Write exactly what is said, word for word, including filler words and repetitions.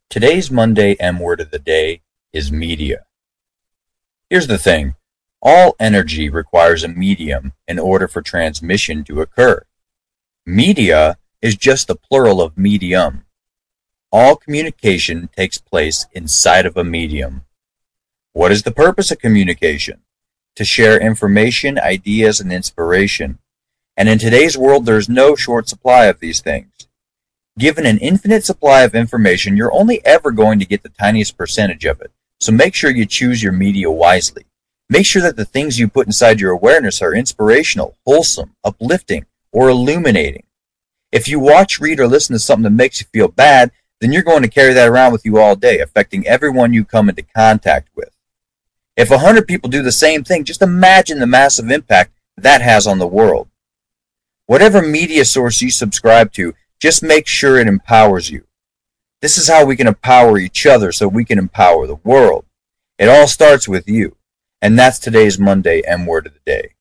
Today's Monday M word of the day is media. Here's the thing. All energy requires a medium in order for transmission to occur. Media is just the plural of medium. All communication takes place inside of a medium. What is the purpose of communication? To share information, ideas, and inspiration. And in today's world, there's no short supply of these things. Given an infinite supply of information, you're only ever going to get the tiniest percentage of it. So make sure you choose your media wisely. Make sure that the things you put inside your awareness are inspirational, wholesome, uplifting, or illuminating. If you watch, read, or listen to something that makes you feel bad, then you're going to carry that around with you all day, affecting everyone you come into contact with. If a hundred people do the same thing, just imagine the massive impact that has on the world. Whatever media source you subscribe to, just make sure it empowers you. This is how we can empower each other so we can empower the world. It all starts with you. And that's today's Monday M word of the day.